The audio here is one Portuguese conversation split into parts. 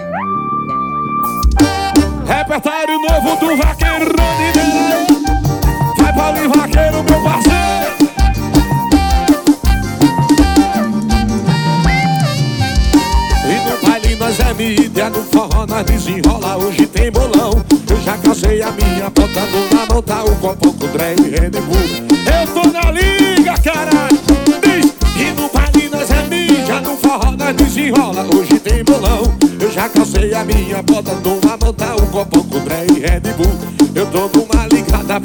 Repertório novo do vaqueiro Rony. Vai Paulinho Vaqueiro, meu parceiro. E no baile nós é mídia, no forró nós desenrola. Hoje tem bolão, eu já casei a minha, botando na mão tá o copo com Dré e Red Bull. Eu tô na liga, caralho. Diz. E no baile nós é mídia, no forró nós desenrola. Hoje tem bolão, eu já casei a minha, botando na mão tá o copo com Dré e Red Bull. Eu tô numa ligada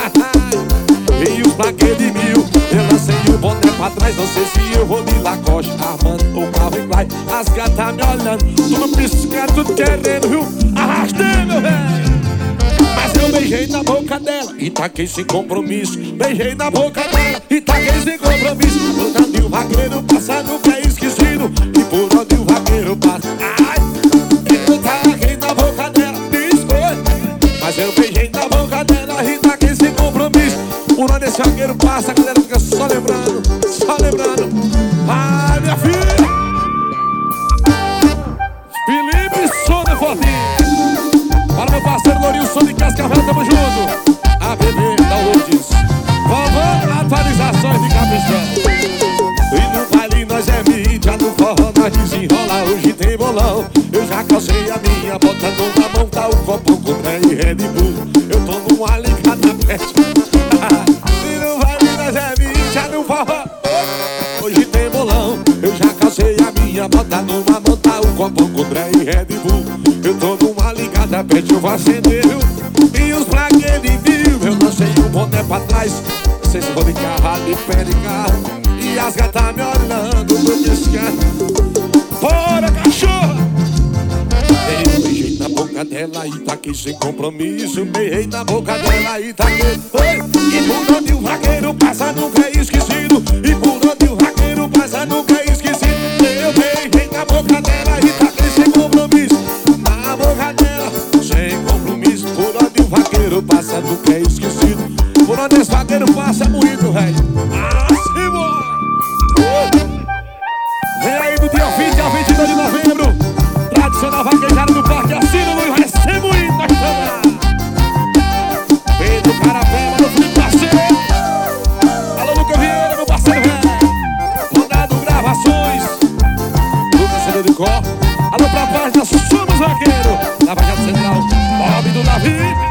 e os plaquês de mil. Eu lancei o boné pra trás, não sei se eu vou de Lacoste, Armando ou Calvin Klein. As gatas me olhando, tudo piscando, tudo querendo, viu? Arrastei, meu velho. Mas eu beijei na boca dela e taquei sem compromisso. Beijei na boca dela e taquei sem compromisso. Por onde o vaqueiro passa nunca é esquecido. E por onde o vaqueiro passa, ai, eu taquei na boca dela, biscoito. Mas eu beijei na boca dela e taquei sem compromisso. Por onde esse vaqueiro passa, a galera fica só lembrando, só lembrando. Ai, minha filha, Felipe Sônia Fortinho. Para meu parceiro Lourilson de Cascavel, tamo junto. A bebê da Lourdes, vovô, atualizações de Capistrão. E no baile nós é mídia, no forró nós desenrola. Hoje tem bolão, eu já calcei a minha, botando na mão tá o copo com Dré e Red Bull. Eu tô numa ligada pet. E no baile nós é mídia, no forró hoje tem bolão, eu já calcei a minha, botando na mão tá o copo com Dré e Red Bull. Eu tô numa ligada pet, eu vou acender, e os plaquês de mil. Eu lancei o boné pra trás, não sei se vou de carro, de pé de carro. E as gatas me olhando, tô piscando. Bora, cachorra! Eu beijei na boca dela e taquei sem compromisso. Beijei na boca dela e taquei. E por onde o vaqueiro passa nunca é esquecido. E por onde o vaqueiro passa nunca é esquecido. Eu beijei na boca dela e taquei sem compromisso. Na boca dela, sem compromisso. Por onde o vaqueiro passa nunca é esquecido. Por onde esse vaqueiro passa é moído, velho. Vem aí do dia 20 ao 22 de novembro, tradicional vaquejada do Parque Assino, Luiz, vai ser moído, nós estamos lá. Pedro Carapé, meu filho parceiro. Alô, Lucas Vieira, meu parceiro, velho. Ronaldo Gravações, Lucas Cedo de Có. Alô, pra página Somos Vaqueiro, Lava Jato Central, Bob do Davi.